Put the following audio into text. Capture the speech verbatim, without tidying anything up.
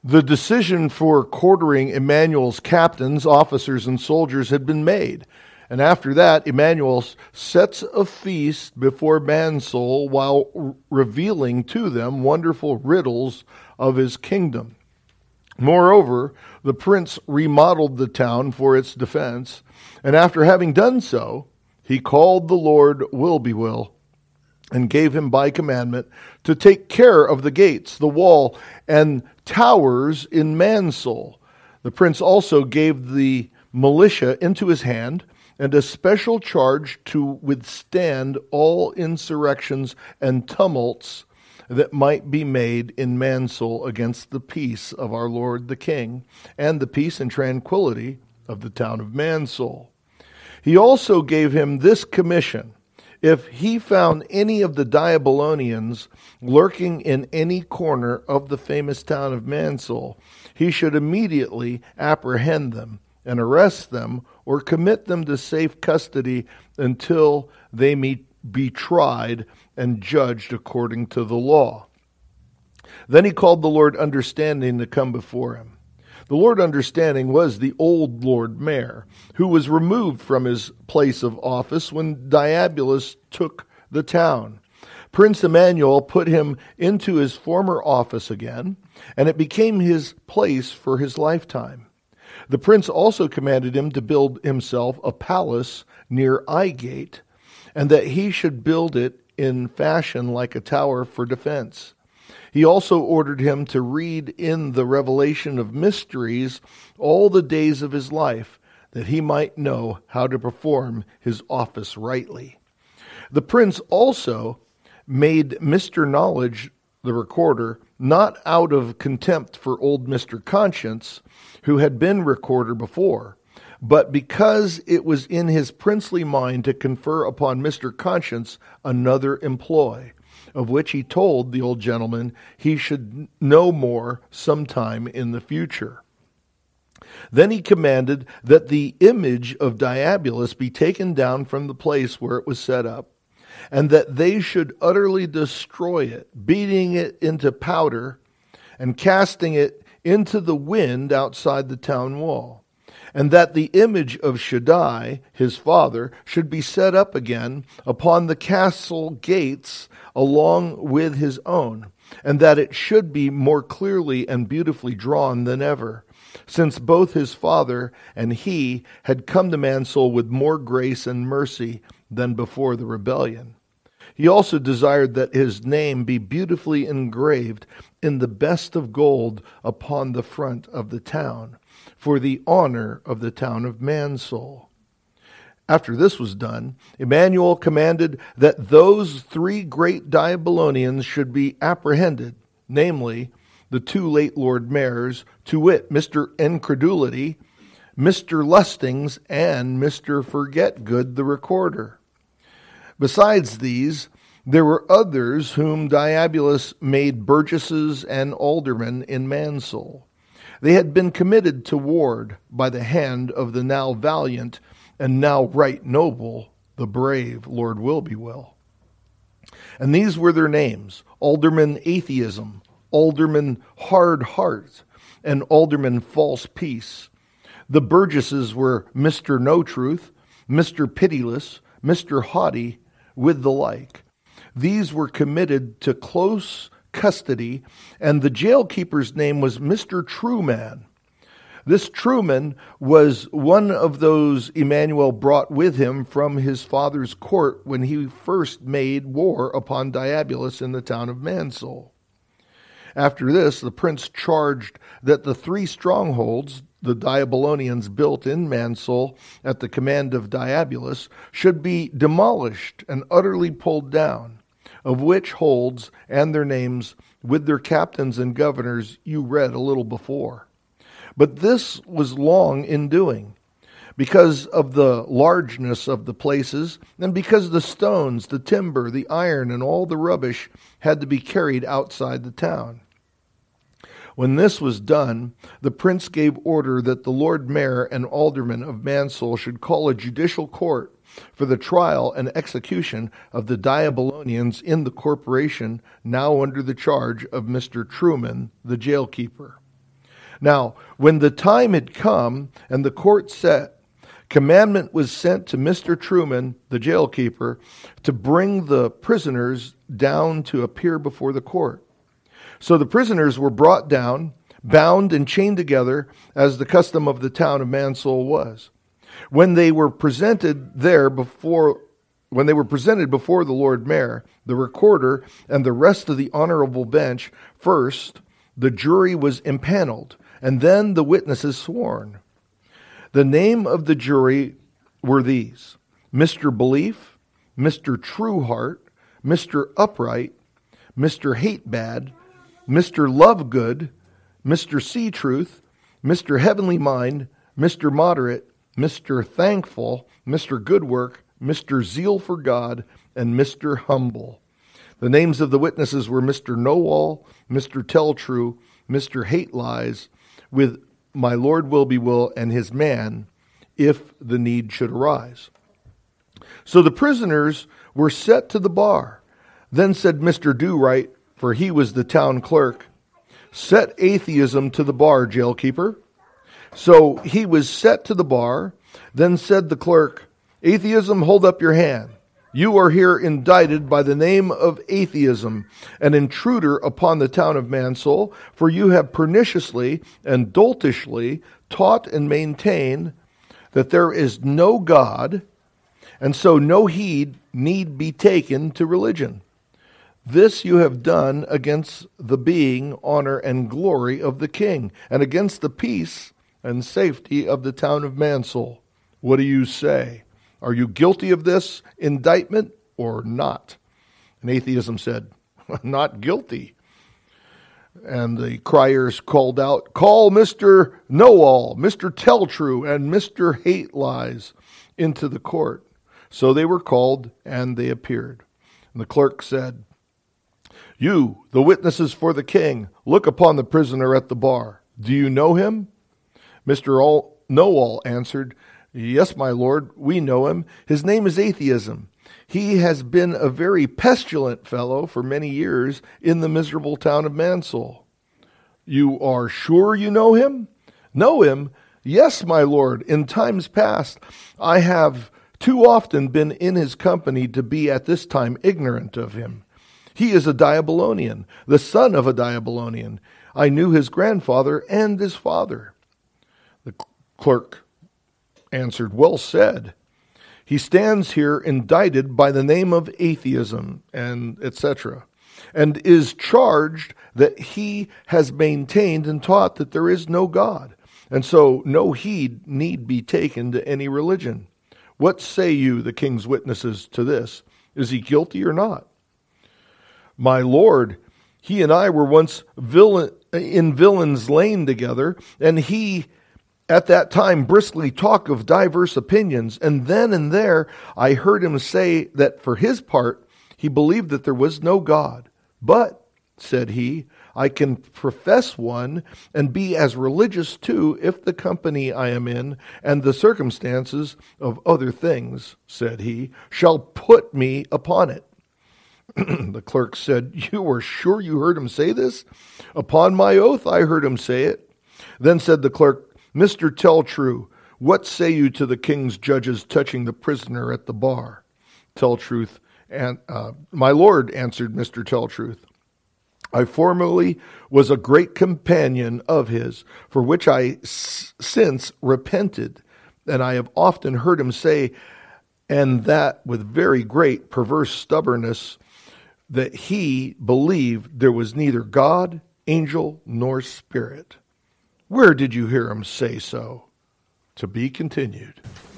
The decision for quartering Emmanuel's captains, officers, and soldiers had been made. And after that, Emmanuel sets a feast before Mansoul while revealing to them wonderful riddles of his kingdom. Moreover, the prince remodeled the town for its defense, and after having done so, he called the Lord Will-be-will and gave him by commandment to take care of the gates, the wall, and towers in Mansoul. The prince also gave the militia into his hand, and a special charge to withstand all insurrections and tumults that might be made in Mansoul against the peace of our Lord the King, and the peace and tranquility of the town of Mansoul. He also gave him this commission: if he found any of the Diabolonians lurking in any corner of the famous town of Mansoul, he should immediately apprehend them and arrest them or commit them to safe custody until they may be tried and judged according to the law. Then he called the Lord Understanding to come before him. The Lord Understanding was the old Lord Mayor, who was removed from his place of office when Diabolus took the town. Prince Emmanuel put him into his former office again, and it became his place for his lifetime. The prince also commanded him to build himself a palace near Igate, and that he should build it in fashion like a tower for defense. He also ordered him to read in the revelation of mysteries all the days of his life, that he might know how to perform his office rightly. The prince also made Mister Knowledge, the recorder, not out of contempt for old Mister Conscience, who had been recorder before, but because it was in his princely mind to confer upon Mister Conscience another employ, of which he told the old gentleman he should know more sometime in the future. Then he commanded that the image of Diabolus be taken down from the place where it was set up, and that they should utterly destroy it, beating it into powder and casting it into the wind outside the town wall, and that the image of Shaddai, his father, should be set up again upon the castle gates along with his own, and that it should be more clearly and beautifully drawn than ever, since both his father and he had come to Mansoul with more grace and mercy than before the rebellion. He also desired that his name be beautifully engraved in the best of gold upon the front of the town, for the honor of the town of Mansoul. After this was done, Emmanuel commanded that those three great Diabolonians should be apprehended, namely, the two late Lord Mayors, to wit, Mister Incredulity, Mister Lustings, and Mister Forgetgood the recorder. Besides these, there were others whom Diabolus made burgesses and aldermen in Mansoul. They had been committed to ward by the hand of the now valiant and now right noble, the brave Lord Will-be-will. And these were their names: Alderman Atheism, Alderman Hard Heart, and Alderman False Peace. The burgesses were Mister No Truth, Mister Pitiless, Mister Haughty, with the like. These were committed to close custody, and the jailkeeper's name was Mister Trueman. This Trueman was one of those Emmanuel brought with him from his father's court when he first made war upon Diabolus in the town of Mansoul. After this, the prince charged that the three strongholds the Diabolonians built in Mansoul at the command of Diabolus should be demolished and utterly pulled down, of which holds and their names with their captains and governors you read a little before. But this was long in doing, because of the largeness of the places, and because the stones, the timber, the iron, and all the rubbish had to be carried outside the town. When this was done, the prince gave order that the Lord Mayor and aldermen of Mansoul should call a judicial court for the trial and execution of the Diabolonians in the corporation now under the charge of Mister Trueman, the jailkeeper. Now, when the time had come and the court set, commandment was sent to Mister Truman, the jailkeeper, to bring the prisoners down to appear before the court. So the prisoners were brought down, bound and chained together, as the custom of the town of Mansoul was. When they were presented there before, when they were presented before the Lord Mayor, the recorder, and the rest of the honorable bench, first the jury was impaneled, and then the witnesses sworn. The name of the jury were these: Mister Belief, Mister Trueheart, Mister Upright, Mister Hatebad, Mister Lovegood, Mister Sea-Truth, Mister Heavenly Mind, Mister Moderate, Mister Thankful, Mister Good Work, Mister Zeal for God, and Mister Humble. The names of the witnesses were Mister Know-All, Mister Tell-True, Mister Hate Lies, with my Lord Will-Be-Will and his man, if the need should arise. So the prisoners were set to the bar. Then said Mister Do-Right, for he was the town clerk, "Set atheism to the bar, jailkeeper." So he was set to the bar. Then said the clerk, "Atheism, hold up your hand. You are here indicted by the name of atheism, an intruder upon the town of Mansoul, for you have perniciously and doltishly taught and maintained that there is no God, and so no heed need be taken to religion. This you have done against the being, honor, and glory of the king, and against the peace and safety of the town of Mansoul. What do you say? Are you guilty of this indictment or not?" And atheism said, "Not guilty." And the criers called out, "Call Mister Know-All, Mister Tell-True, and Mister Hate Lies into the court." So they were called, and they appeared. And the clerk said, "You, the witnesses for the king, look upon the prisoner at the bar. Do you know him?" Mister All, Know-All answered, "Yes, my lord, we know him. His name is Atheism. He has been a very pestilent fellow for many years in the miserable town of Mansoul." "You are sure you know him?" "Know him? Yes, my lord. In times past, I have too often been in his company to be at this time ignorant of him. He is a Diabolonian, the son of a Diabolonian. I knew his grandfather and his father." The clerk answered, "Well said. He stands here indicted by the name of atheism," and et cetera, "and is charged that he has maintained and taught that there is no God, and so no heed need be taken to any religion. What say you, the king's witnesses, to this? Is he guilty or not?" "My lord, he and I were once villain, in Villain's Lane together, and he at that time briskly talked of diverse opinions, and then and there I heard him say that for his part he believed that there was no God. But, said he, I can profess one and be as religious too if the company I am in and the circumstances of other things, said he, shall put me upon it." The clerk said, "You are sure you heard him say this?" "Upon my oath I heard him say it." Then said the clerk, "Mister Tell-True, what say you to the king's judges touching the prisoner at the bar?" Tell-Truth, and uh, "My lord," answered Mister Tell-Truth, "I formerly was a great companion of his, for which I s- since repented, and I have often heard him say, and that with very great perverse stubbornness, that he believed there was neither God, angel, nor spirit." Where did you hear him say so? To be continued.